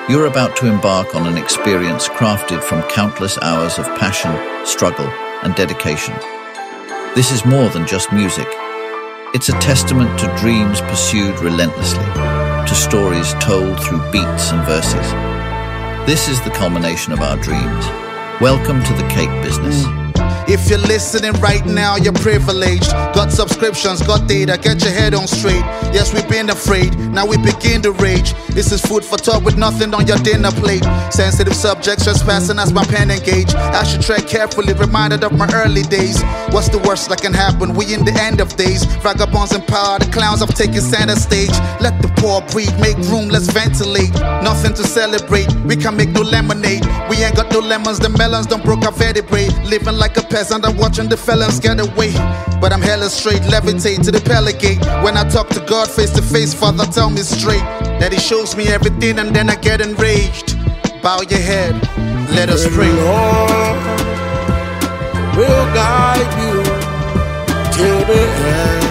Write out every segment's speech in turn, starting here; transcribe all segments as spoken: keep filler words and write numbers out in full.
You're about to embark on an experience crafted from countless hours of passion, struggle, and dedication. This is more than just music. It's a testament to dreams pursued relentlessly, to stories told through beats and verses. This is the culmination of our dreams. Welcome to the Cape Business. If you're listening right now, you're privileged. Got subscriptions, got data, get your head on straight. Yes, we've been afraid, now we begin to rage. This is food for thought with nothing on your dinner plate. Sensitive subjects just passing as my pen engage. I should tread carefully, reminded of my early days. What's the worst that can happen? We in the end of days. Vagabonds in power, the clowns have taken center stage. Let the poor breathe, make room, let's ventilate. Nothing to celebrate, we can make no lemonade. We ain't got no lemons, the melons don't broke our vertebrae. Living like a peasant, I'm watching the felons get away. But I'm hella straight, levitate to the Peligate. When I talk to God face to face, Father, tell me straight that He shows me everything and then I get enraged. Bow your head, let us pray. Lord will guide you till the end.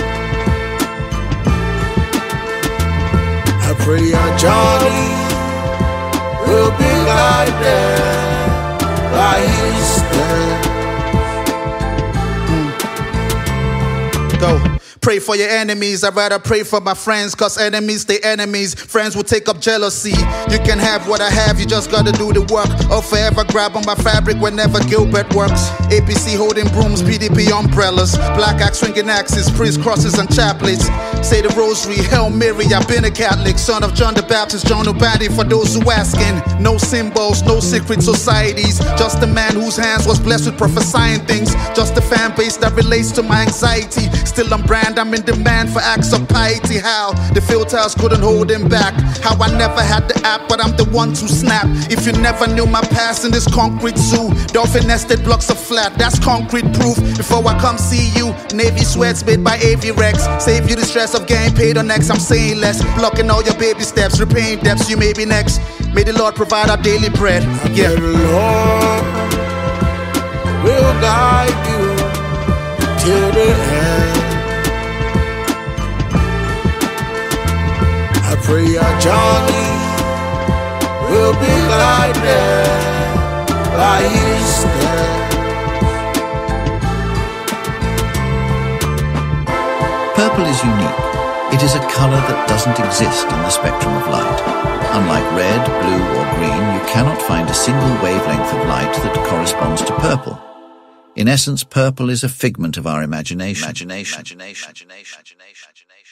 I pray your journey will be guided by His stand. Go. Pray for your enemies, I'd rather pray for my friends. Cause enemies stay enemies, friends will take up jealousy. You can have what I have, you just gotta do the work. Or forever grab on my fabric whenever Gilbert works. A P C holding brooms, P D P umbrellas. Black axe swinging axes, priest crosses and chaplets. Say the rosary, Hail Mary, I've been a Catholic. Son of John the Baptist, John O'Bady for those who asking. No symbols, no secret societies. Just a man whose hands was blessed with prophesying things. Just a fan base that relates to my anxiety. Still on brand, I'm in demand for acts of piety. How the filters couldn't hold him back. How I never had the app, but I'm the one to snap. If you never knew my past in this concrete zoo, dolphin nested blocks of flat, that's concrete proof. Before I come see you, Navy sweats made by Avirex. Save you the stress of getting paid on X, I'm saying less. Blocking all your baby steps, repaying debts, you may be next. May the Lord provide our daily bread. Yeah. The Lord will guide you till the end. I pray your journey will be guided by His stand. Purple is unique. It is a color that doesn't exist in the spectrum of light. Unlike red, blue, or green, you cannot find a single wavelength of light that corresponds to purple. In essence, purple is a figment of our imagination. imagination. imagination. imagination.